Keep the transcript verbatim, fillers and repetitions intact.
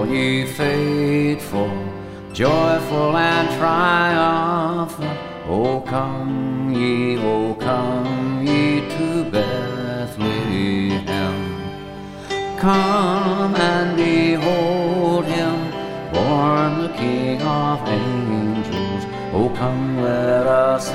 all ye faithful, joyful and triumphant, O come ye, O come ye to Bethlehem. Come and behold him, born the King of angels. O come, let us